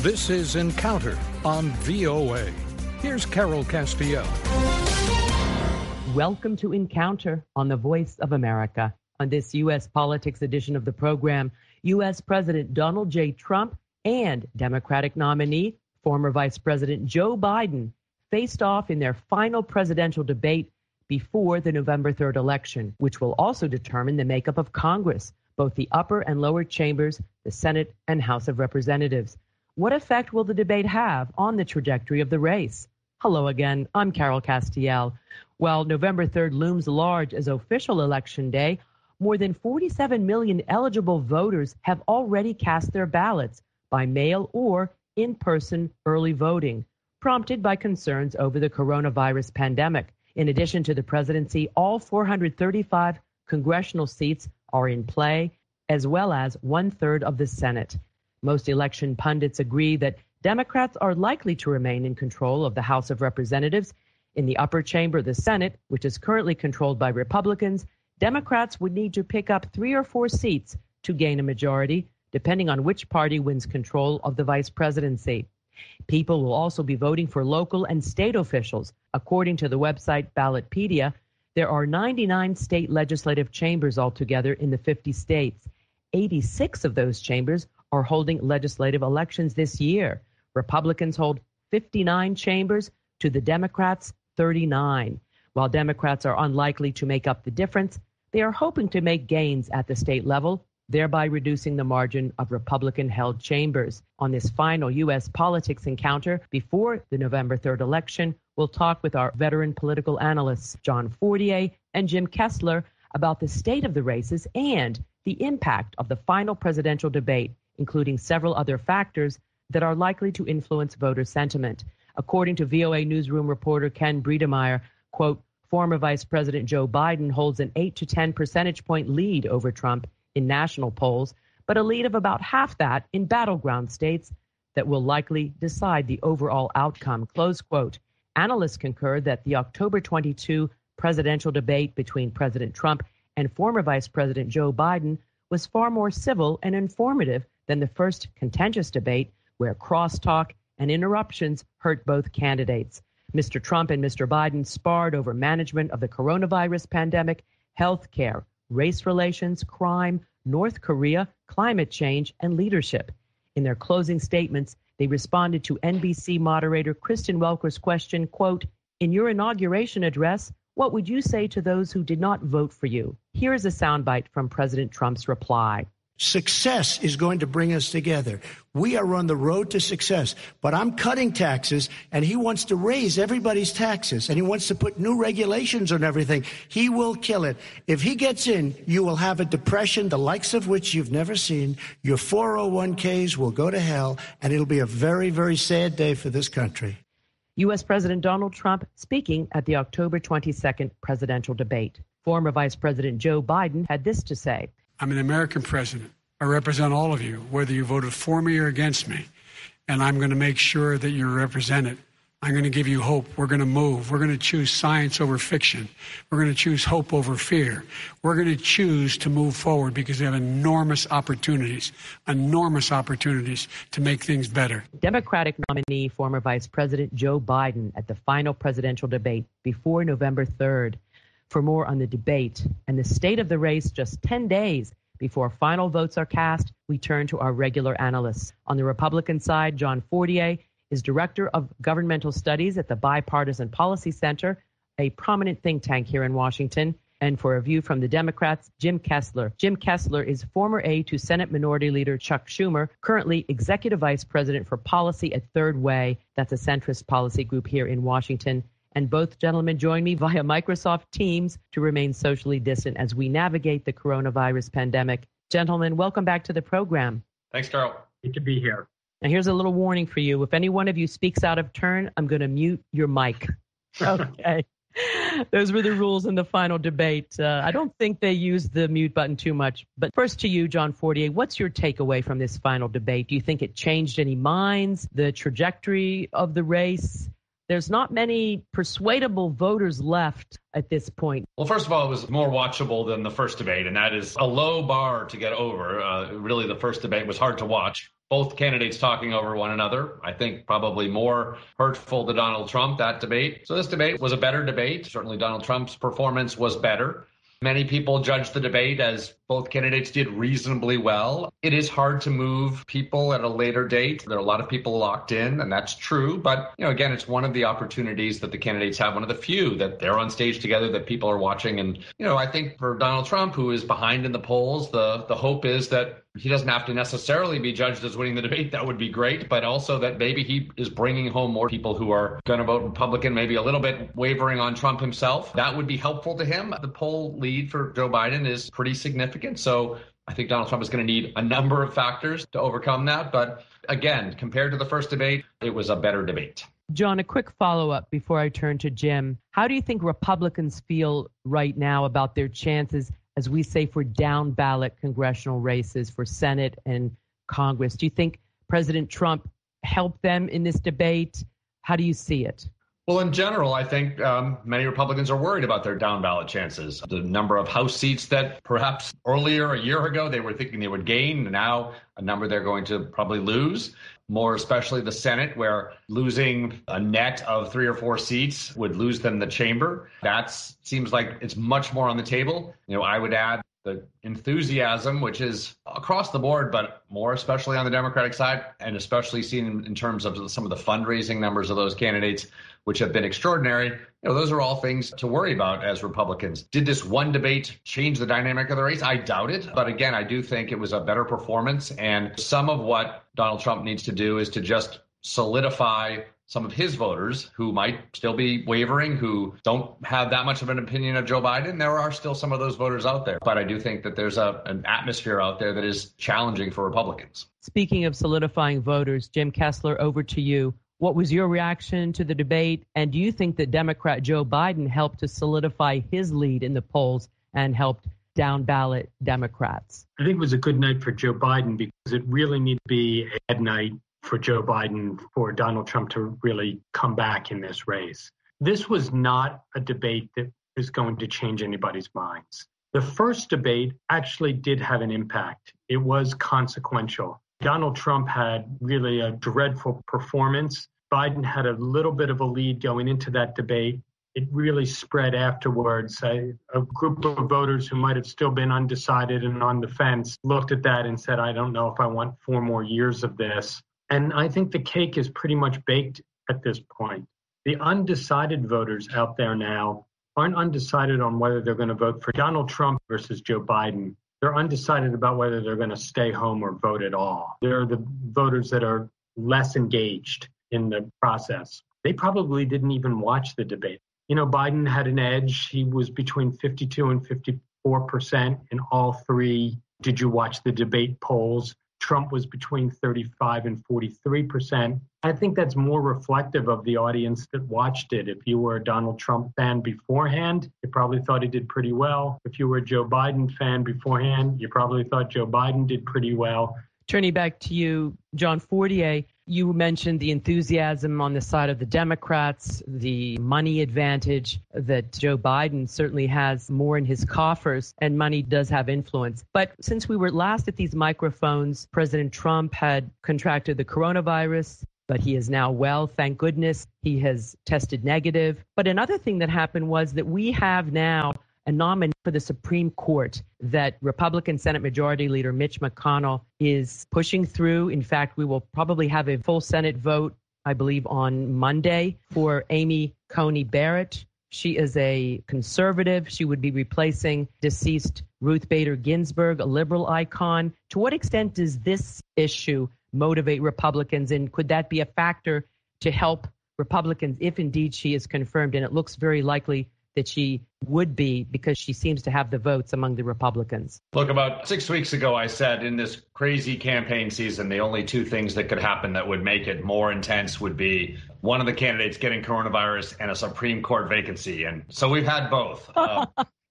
This is Encounter on VOA. Here's Carol Castiel. Welcome to Encounter on the Voice of America. On this U.S. Politics edition of the program, U.S. President Donald J. Trump and Democratic nominee, former Vice President Joe Biden, faced off in their final presidential debate before the November 3rd election, which will also determine the makeup of Congress, both the upper and lower chambers, the Senate and House of Representatives. What effect will the debate have on the trajectory of the race? Hello again, I'm Carol Castiel. While November 3rd looms large as official election day, more than 47 million eligible voters have already cast their ballots by mail or in-person early voting, prompted by concerns over the coronavirus pandemic. In addition to the presidency, all 435 congressional seats are in play, as well as 1/3 of the Senate. Most election pundits agree that Democrats are likely to remain in control of the House of Representatives. In the upper chamber, the Senate, which is currently controlled by Republicans, Democrats would need to pick up 3 or 4 seats to gain a majority, depending on which party wins control of the vice presidency. People will also be voting for local and state officials. According to the website Ballotpedia, there are 99 state legislative chambers altogether in the 50 states. 86 of those chambers are holding legislative elections this year. Republicans hold 59 chambers to the Democrats' 39. While Democrats are unlikely to make up the difference, they are hoping to make gains at the state level, thereby reducing the margin of Republican-held chambers. On this final U.S. politics encounter before the November 3rd election, we'll talk with our veteran political analysts, John Fortier and Jim Kessler, about the state of the races and the impact of the final presidential debate, including several other factors that are likely to influence voter sentiment. According to VOA newsroom reporter Ken Bredemeyer, quote, former Vice President Joe Biden holds an 8 to 10 percentage point lead over Trump in national polls, but a lead of about half that in battleground states that will likely decide the overall outcome, close quote. Analysts concur that the October 22 presidential debate between President Trump and former Vice President Joe Biden was far more civil and informative than the first contentious debate, where crosstalk and interruptions hurt both candidates. Mr. Trump and Mr. Biden sparred over management of the coronavirus pandemic, health care, race relations, crime, North Korea, climate change, and leadership. In their closing statements, they responded to NBC moderator Kristen Welker's question, quote, in your inauguration address, what would you say to those who did not vote for you? Here is a soundbite from President Trump's reply. Success is going to bring us together. We are on the road to success, but I'm cutting taxes, and he wants to raise everybody's taxes, and he wants to put new regulations on everything. He will kill it. If he gets in, you will have a depression, the likes of which you've never seen. Your 401ks will go to hell, and it'll be a very, very sad day for this country. U.S. President Donald Trump speaking at the October 22nd presidential debate. Former Vice President Joe Biden had this to say. I'm an American president. I represent all of you, whether you voted for me or against me. And I'm going to make sure that you're represented. I'm going to give you hope. We're going to move. We're going to choose science over fiction. We're going to choose hope over fear. We're going to choose to move forward because we have enormous opportunities to make things better. Democratic nominee, former Vice President Joe Biden at the final presidential debate before November 3rd. For more on the debate and the state of the race just 10 days before final votes are cast, we turn to our regular analysts. On the Republican side, John Fortier is Director of Governmental Studies at the Bipartisan Policy Center, a prominent think tank here in Washington. And for a view from the Democrats, Jim Kessler. Jim Kessler is former aide to Senate Minority Leader Chuck Schumer, currently Executive Vice President for Policy at Third Way. That's a centrist policy group here in Washington. And both gentlemen join me via Microsoft Teams to remain socially distant as we navigate the coronavirus pandemic. Gentlemen, welcome back to the program. Thanks, Carol. Good to be here. Now, here's a little warning for you. If any one of you speaks out of turn, I'm going to mute your mic. Okay. Those were the rules in the final debate. I don't think they used the mute button too much. But first to you, John Fortier, what's your takeaway from this final debate? Do you think it changed any minds, the trajectory of the race? There's not many persuadable voters left at this point. Well, first of all, it was more watchable than the first debate, and that is a low bar to get over. Really, the first debate was hard to watch. both candidates talking over one another. I think probably more hurtful to Donald Trump, that debate. So this debate was a better debate. Certainly Donald Trump's performance was better. Many people judged the debate as both candidates did reasonably well. It is hard to move people at a later date. There are a lot of people locked in, and that's true. But, again, it's one of the opportunities that the candidates have, one of the few that they're on stage together, that people are watching. And, I think for Donald Trump, who is behind in the polls, the hope is that he doesn't have to necessarily be judged as winning the debate. That would be great. But also that maybe he is bringing home more people who are going to vote Republican, maybe a little bit wavering on Trump himself. That would be helpful to him. The poll lead for Joe Biden is pretty significant. So I think Donald Trump is going to need a number of factors to overcome that. But again, compared to the first debate, it was a better debate. John, a quick follow-up before I turn to Jim. How do you think Republicans feel right now about their chances, as we say, for down-ballot congressional races for Senate and Congress? Do you think President Trump helped them in this debate? How do you see it? Well, in general, I think many Republicans are worried about their down-ballot chances. The number of House seats that perhaps earlier, a year ago, they were thinking they would gain, now a number they're going to probably lose. More especially the Senate, where losing a net of 3 or 4 seats would lose them the chamber. That seems like it's much more on the table. I would add the enthusiasm, which is across the board, but more especially on the Democratic side, and especially seen in terms of some of the fundraising numbers of those candidates, which have been extraordinary. Those are all things to worry about as Republicans. Did this one debate change the dynamic of the race? I doubt it. But again, I do think it was a better performance. And some of what Donald Trump needs to do is to just solidify some of his voters who might still be wavering, who don't have that much of an opinion of Joe Biden. There are still some of those voters out there. But I do think that there's an atmosphere out there that is challenging for Republicans. Speaking of solidifying voters, Jim Kessler, over to you. What was your reaction to the debate? And do you think that Democrat Joe Biden helped to solidify his lead in the polls and helped down ballot Democrats? I think it was a good night for Joe Biden, because it really needed to be a bad night for Joe Biden for Donald Trump to really come back in this race. This was not a debate that is going to change anybody's minds. The first debate actually did have an impact. It was consequential. Donald Trump had really a dreadful performance. Biden had a little bit of a lead going into that debate. It really spread afterwards. A group of voters who might have still been undecided and on the fence looked at that and said, I don't know if I want 4 more years of this. And I think the cake is pretty much baked at this point. The undecided voters out there now aren't undecided on whether they're going to vote for Donald Trump versus Joe Biden. They're undecided about whether they're going to stay home or vote at all. They're the voters that are less engaged in the process. They probably didn't even watch the debate. Biden had an edge. He was between 52 and 54% in all 3 did you watch the debate polls. Trump was between 35 and 43%. I think that's more reflective of the audience that watched it. If you were a Donald Trump fan beforehand, you probably thought he did pretty well. If you were a Joe Biden fan beforehand, you probably thought Joe Biden did pretty well. Turning back to you, John Fortier, you mentioned the enthusiasm on the side of the Democrats, the money advantage that Joe Biden certainly has more in his coffers, and money does have influence. But since we were last at these microphones, President Trump had contracted the coronavirus, but he is now well, thank goodness. He has tested negative. But another thing that happened was that we have now a nominee for the Supreme Court that Republican Senate Majority Leader Mitch McConnell is pushing through. In fact, we will probably have a full Senate vote, I believe, on Monday for Amy Coney Barrett. She is a conservative. She would be replacing deceased Ruth Bader Ginsburg, a liberal icon. To what extent does this issue motivate Republicans, and could that be a factor to help Republicans if indeed she is confirmed? And it looks very likely that she would be, because she seems to have the votes among the Republicans. Look, about 6 weeks ago, I said in this crazy campaign season, the only 2 things that could happen that would make it more intense would be one of the candidates getting coronavirus and a Supreme Court vacancy. And so we've had both.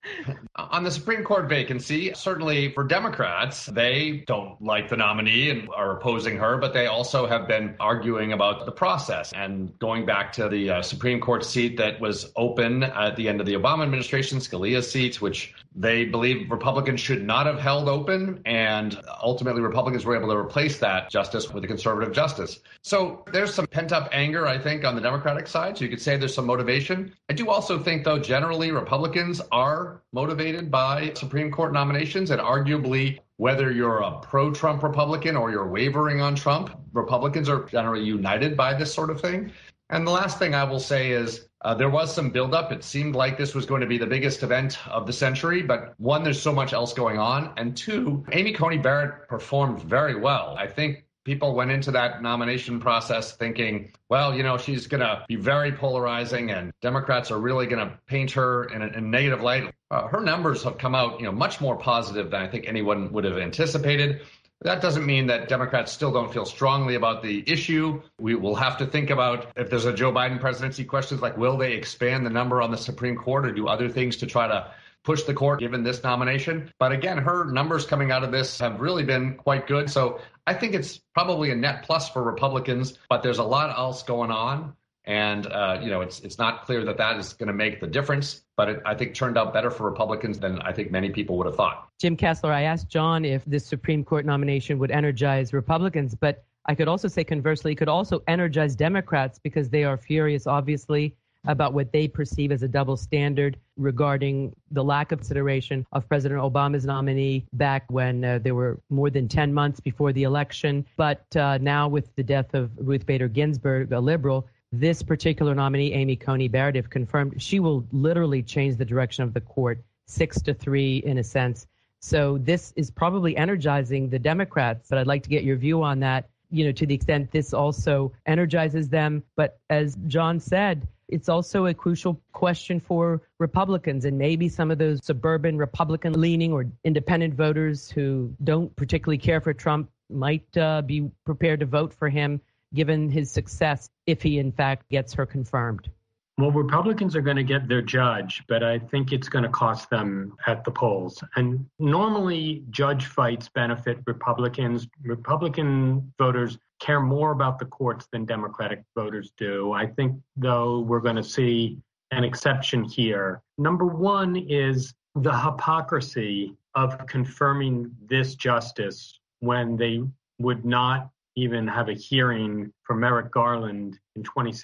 On the Supreme Court vacancy, certainly for Democrats, they don't like the nominee and are opposing her, but they also have been arguing about the process and going back to the Supreme Court seat that was open at the end of the Obama administration, Scalia's seat, which they believe Republicans should not have held open. And ultimately, Republicans were able to replace that justice with a conservative justice. So there's some pent-up anger, I think, on the Democratic side. So you could say there's some motivation. I do also think, though, generally Republicans are motivated by Supreme Court nominations, and arguably, whether you're a pro-Trump Republican or you're wavering on Trump, Republicans are generally united by this sort of thing. And the last thing I will say is there was some buildup. It seemed like this was going to be the biggest event of the century, but one, there's so much else going on, and two, Amy Coney Barrett performed very well. I think people went into that nomination process thinking, well, she's going to be very polarizing and Democrats are really going to paint her in a negative light. Her numbers have come out, much more positive than I think anyone would have anticipated. That doesn't mean that Democrats still don't feel strongly about the issue. We will have to think about if there's a Joe Biden presidency questions like, will they expand the number on the Supreme Court or do other things to try to push the court given this nomination? But again, her numbers coming out of this have really been quite good. So I think it's probably a net plus for Republicans, but there's a lot else going on. And, it's not clear that is going to make the difference, but it, I think, turned out better for Republicans than I think many people would have thought. Jim Kessler, I asked John if this Supreme Court nomination would energize Republicans, but I could also say conversely, it could also energize Democrats because they are furious, obviously, about what they perceive as a double standard regarding the lack of consideration of President Obama's nominee back when there were more than 10 months before the election. But now with the death of Ruth Bader Ginsburg, a liberal, this particular nominee, Amy Coney Barrett, if confirmed, she will literally change the direction of the court 6-3 in a sense. So this is probably energizing the Democrats, but I'd like to get your view on that, to the extent this also energizes them. But as John said, it's also a crucial question for Republicans and maybe some of those suburban Republican leaning or independent voters who don't particularly care for Trump might be prepared to vote for him given his success if he in fact gets her confirmed. Well, Republicans are going to get their judge, but I think it's going to cost them at the polls. And normally judge fights benefit Republicans. Republican voters care more about the courts than Democratic voters do. I think, though, we're going to see an exception here. Number one is the hypocrisy of confirming this justice when they would not even have a hearing for Merrick Garland in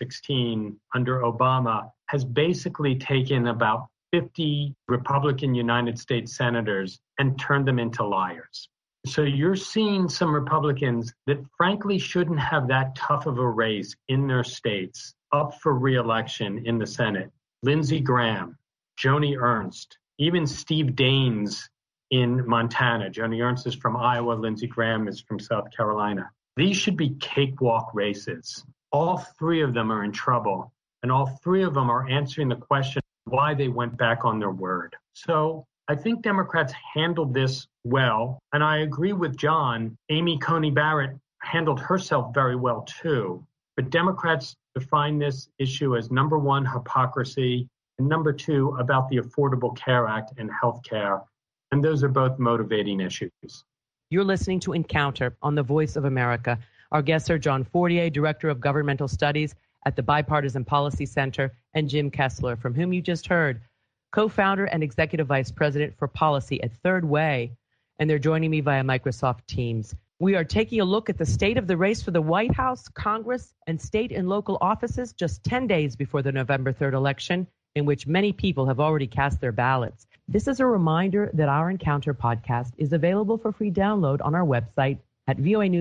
2016 under Obama has basically taken about 50 Republican United States senators and turned them into liars. So you're seeing some Republicans that frankly shouldn't have that tough of a race in their states up for re-election in the Senate. Lindsey Graham, Joni Ernst, even Steve Daines in Montana. Joni Ernst is from Iowa, Lindsey Graham is from South Carolina. These should be cakewalk races. All three of them are in trouble, and all three of them are answering the question why they went back on their word. So I think Democrats handled this well, and I agree with John. Amy Coney Barrett handled herself very well, too. But Democrats define this issue as number one, hypocrisy, and number two, about the Affordable Care Act and health care. And those are both motivating issues. You're listening to Encounter on the Voice of America. Our guests are John Fortier, Director of Governmental Studies at the Bipartisan Policy Center, and Jim Kessler, from whom you just heard, co-founder and Executive Vice President for Policy at Third Way, and they're joining me via Microsoft Teams. We are taking a look at the state of the race for the White House, Congress, and state and local offices just 10 days before the November 3rd election, in which many people have already cast their ballots. This is a reminder that our Encounter podcast is available for free download on our website at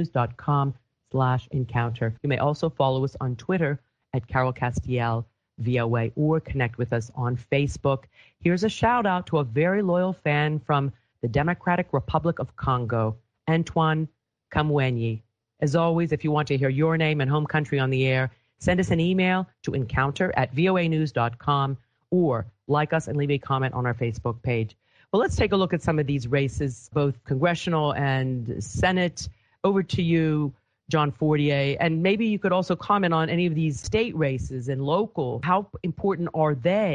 voanews.com/encounter. You may also follow us on Twitter at Carol Castiel VOA or connect with us on Facebook. Here's a shout out to a very loyal fan from the Democratic Republic of Congo, Antoine Kamwenyi. As always, if you want to hear your name and home country on the air, send us an email to encounter@voanews.com or like us and leave a comment on our Facebook page. Well, let's take a look at some of these races, both congressional and Senate. Over to you, John Fortier. And maybe you could also comment on any of these state races and local. How important are they?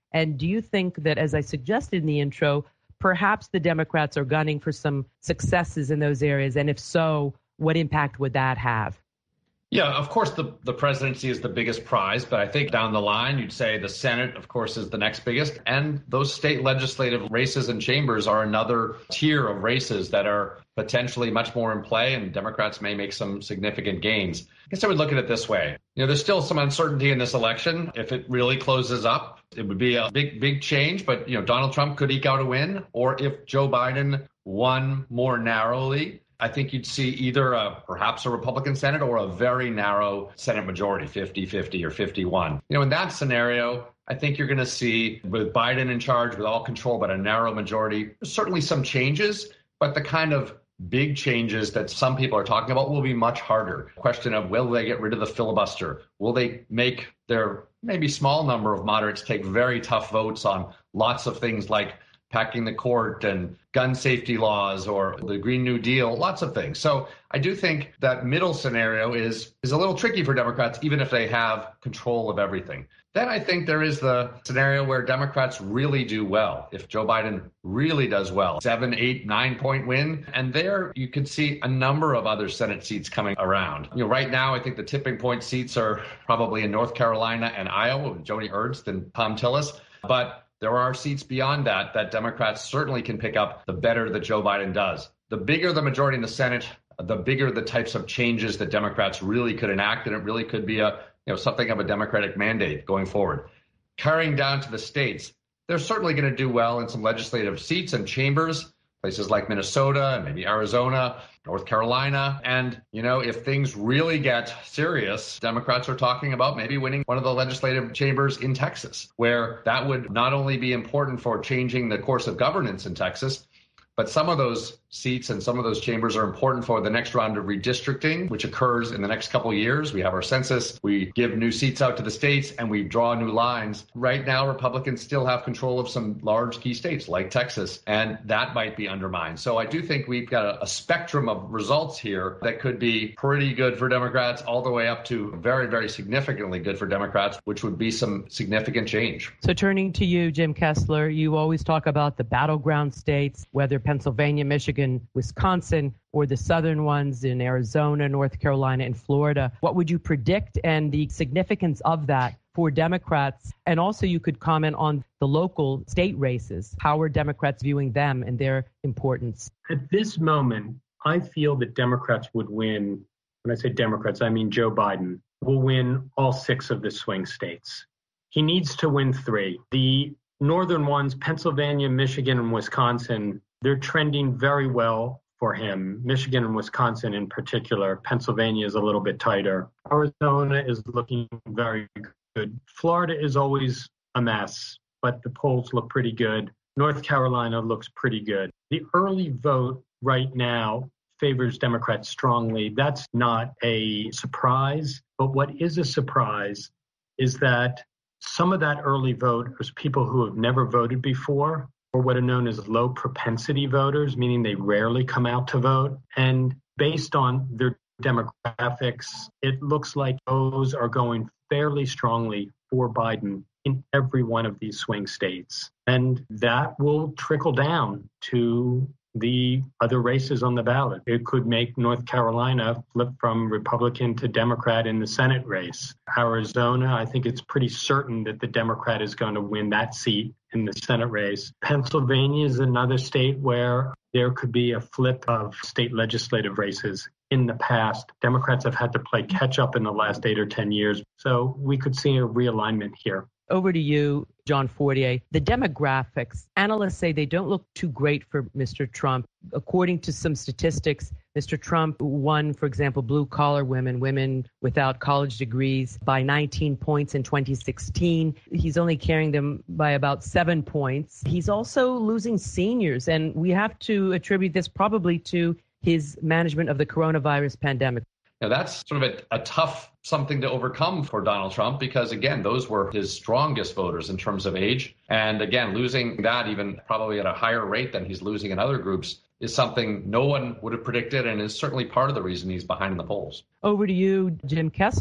And do you think that, as I suggested in the intro, perhaps the Democrats are gunning for some successes in those areas? And if so, what impact would that have? Yeah, of course, the presidency is the biggest prize, but I think down the line, you'd say the Senate, of course, is the next biggest. And those state legislative races and chambers are another tier of races that are potentially much more in play, and Democrats may make some significant gains. I guess I would look at it this way. There's still some uncertainty in this election. If it really closes up, it would be a big change, but, Donald Trump could eke out a win. Or if Joe Biden won more narrowly, I think you'd see either perhaps a Republican Senate or a very narrow Senate majority, 50-50 or 51. In that scenario, I think you're going to see, with Biden in charge, with all control, but a narrow majority, certainly some changes, but the kind of big changes that some people are talking about will be much harder. Question of, will they get rid of the filibuster? Will they make their maybe small number of moderates take very tough votes on lots of things like packing the court and gun safety laws or the Green New Deal, lots of things. So I do think that middle scenario is a little tricky for Democrats, even if they have control of everything. Then I think there is the scenario where Democrats really do well. If Joe Biden really does well, 7, 8, 9-point win. And there you could see a number of other Senate seats coming around. Right now, I think the tipping point seats are probably in North Carolina and Iowa with Joni Ernst and Thom Tillis. But there are seats beyond that Democrats certainly can pick up the better that Joe Biden does. The bigger the majority in the Senate, the bigger the types of changes that Democrats really could enact, and it really could be something of a Democratic mandate going forward. Carrying down to the states, they're certainly going to do well in some legislative seats and chambers, places like Minnesota and maybe Arizona, North Carolina. And, if things really get serious, Democrats are talking about maybe winning one of the legislative chambers in Texas, where that would not only be important for changing the course of governance in Texas, but some of those seats and some of those chambers are important for the next round of redistricting, which occurs in the next couple of years. We have our census, we give new seats out to the states, and we draw new lines. Right now, Republicans still have control of some large key states like Texas, and that might be undermined. So I do think we've got a spectrum of results here that could be pretty good for Democrats, all the way up to very, very significantly good for Democrats, which would be some significant change. So turning to you, Jim Kessler, you always talk about the battleground states, whether Pennsylvania, Michigan, Wisconsin, or the southern ones in Arizona, North Carolina, and Florida. What would you predict and the significance of that for Democrats? And also you could comment on the local state races. How are Democrats viewing them and their importance? At this moment, I feel that Democrats would win. When I say Democrats, I mean Joe Biden will win all 6 of the swing states. He needs to win 3. The northern ones, Pennsylvania, Michigan, and Wisconsin, they're trending very well for him. Michigan and Wisconsin in particular. Pennsylvania is a little bit tighter. Arizona is looking very good. Florida is always a mess, but the polls look pretty good. North Carolina looks pretty good. The early vote right now favors Democrats strongly. That's not a surprise, but what is a surprise is that some of that early vote is people who have never voted before, or what are known as low propensity voters, meaning they rarely come out to vote. And based on their demographics, it looks like those are going fairly strongly for Biden in every one of these swing states. And that will trickle down to the other races on the ballot. It could make North Carolina flip from Republican to Democrat in the Senate race. Arizona, I think it's pretty certain that the Democrat is going to win that seat in the Senate race. Pennsylvania is another state where there could be a flip of state legislative races. In the past, Democrats have had to play catch up in the last 8 or 10 years. So we could see a realignment here. Over to you, John Fortier. The demographics, analysts say they don't look too great for Mr. Trump. According to some statistics, Mr. Trump won, for example, blue-collar women without college degrees, by 19 points in 2016. He's only carrying them by about 7 points. He's also losing seniors, and we have to attribute this probably to his management of the coronavirus pandemic. Now, that's sort of a tough something to overcome for Donald Trump because, again, those were his strongest voters in terms of age. And again, losing that even probably at a higher rate than he's losing in other groups is something no one would have predicted and is certainly part of the reason he's behind in the polls. Over to you, Jim Kessler.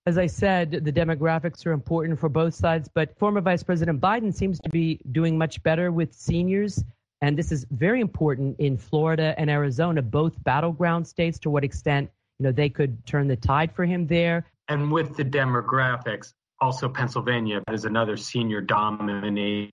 As I said, the demographics are important for both sides, but former Vice President Biden seems to be doing much better with seniors. And this is very important in Florida and Arizona, both battleground states, to what extent, they could turn the tide for him there. And with the demographics, also Pennsylvania is another senior-dominated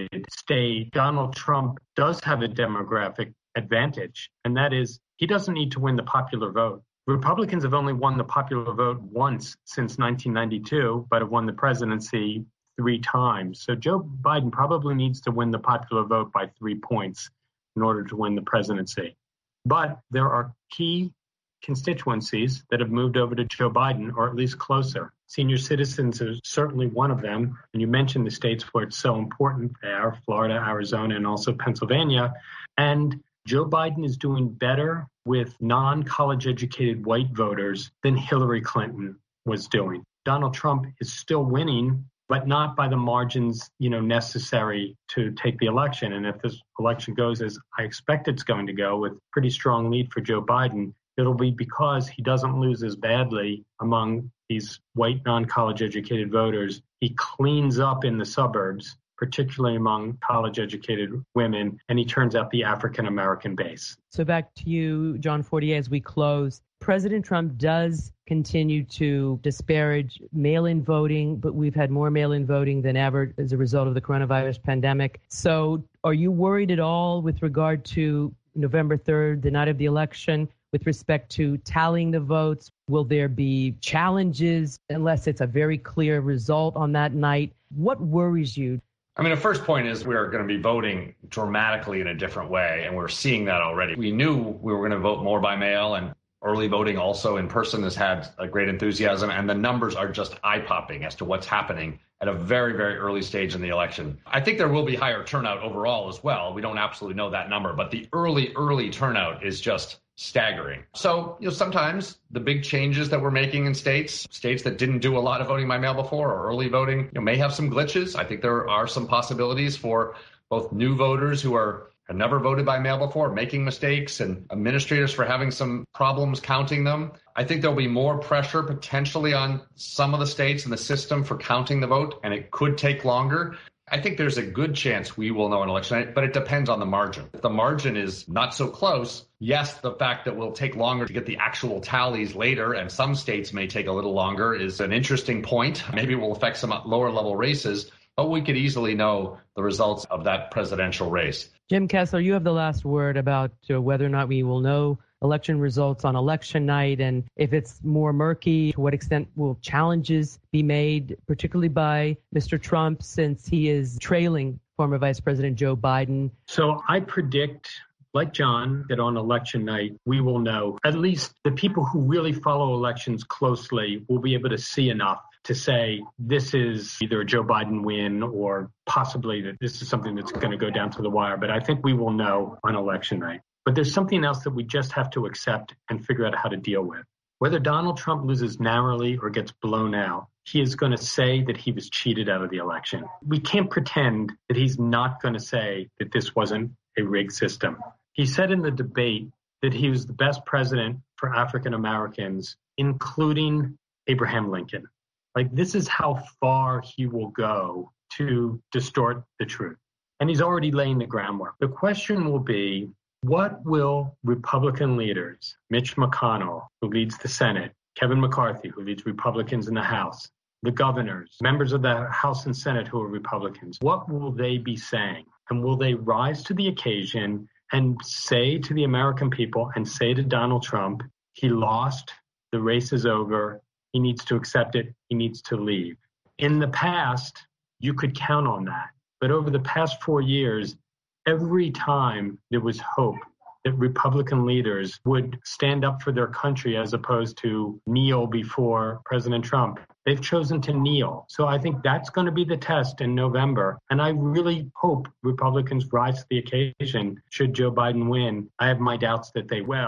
state. Donald Trump does have a demographic advantage, and that is he doesn't need to win the popular vote. Republicans have only won the popular vote once since 1992, but have won the presidency 3 times. So Joe Biden probably needs to win the popular vote by 3 points in order to win the presidency. But there are key constituencies that have moved over to Joe Biden, or at least closer. Senior citizens is certainly one of them. And you mentioned the states where it's so important there, Florida, Arizona, and also Pennsylvania. And Joe Biden is doing better with non-college educated white voters than Hillary Clinton was doing. Donald Trump is still winning, but not by the margins, necessary to take the election. And if this election goes as I expect it's going to go, with pretty strong lead for Joe Biden, it'll be because he doesn't lose as badly among these white non-college educated voters. He cleans up in the suburbs, particularly among college-educated women, and he turns out the African-American base. So back to you, John Fortier, as we close. President Trump does continue to disparage mail-in voting, but we've had more mail-in voting than ever as a result of the coronavirus pandemic. So are you worried at all with regard to November 3rd, the night of the election, with respect to tallying the votes? Will there be challenges unless it's a very clear result on that night? What worries you? The first point is we are going to be voting dramatically in a different way, and we're seeing that already. We knew we were going to vote more by mail, and early voting also in person has had a great enthusiasm, and the numbers are just eye-popping as to what's happening at a very, very early stage in the election. I think there will be higher turnout overall as well. We don't absolutely know that number, but the early turnout is just staggering. So, sometimes the big changes that we're making in states that didn't do a lot of voting by mail before or early voting, may have some glitches. I think there are some possibilities for both new voters who have never voted by mail before, making mistakes, and administrators for having some problems counting them. I think there'll be more pressure potentially on some of the states and the system for counting the vote, and it could take longer. I think there's a good chance we will know on election night, but it depends on the margin. If the margin is not so close, yes, the fact that we'll take longer to get the actual tallies later, and some states may take a little longer, is an interesting point. Maybe it will affect some lower level races, but we could easily know the results of that presidential race. Jim Kessler, you have the last word about whether or not we will know election results on election night, and if it's more murky, to what extent will challenges be made, particularly by Mr. Trump, since he is trailing former Vice President Joe Biden? So I predict, like John, that on election night, we will know. At least the people who really follow elections closely will be able to see enough to say this is either a Joe Biden win or possibly that this is something that's going to go down to the wire. But I think we will know on election night. But there's something else that we just have to accept and figure out how to deal with. Whether Donald Trump loses narrowly or gets blown out, he is going to say that he was cheated out of the election. We can't pretend that he's not going to say that this wasn't a rigged system. He said in the debate that he was the best president for African Americans, including Abraham Lincoln. This is how far he will go to distort the truth. And he's already laying the groundwork. The question will be, what will Republican leaders, Mitch McConnell, who leads the Senate, Kevin McCarthy, who leads Republicans in the House, the governors, members of the House and Senate who are Republicans, what will they be saying? And will they rise to the occasion and say to the American people and say to Donald Trump, he lost, the race is over, he needs to accept it, he needs to leave? In the past, you could count on that. But over the past 4 years, every time there was hope that Republican leaders would stand up for their country as opposed to kneel before President Trump, they've chosen to kneel. So I think that's going to be the test in November. And I really hope Republicans rise to the occasion should Joe Biden win. I have my doubts that they will.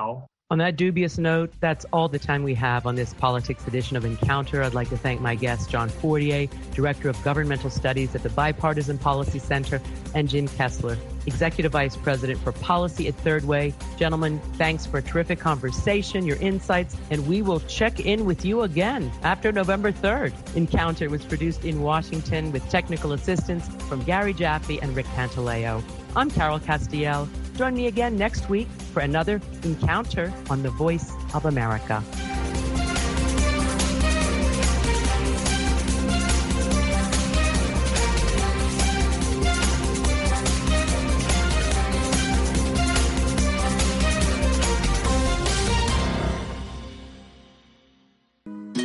On that dubious note, that's all the time we have on this politics edition of Encounter. I'd like to thank my guest, John Fortier, Director of Governmental Studies at the Bipartisan Policy Center, and Jim Kessler, Executive Vice President for Policy at Third Way. Gentlemen, thanks for a terrific conversation, your insights, and we will check in with you again after November 3rd. Encounter was produced in Washington with technical assistance from Gary Jaffe and Rick Pantaleo. I'm Carol Castiel. Join me again next week for another Encounter on the Voice of America.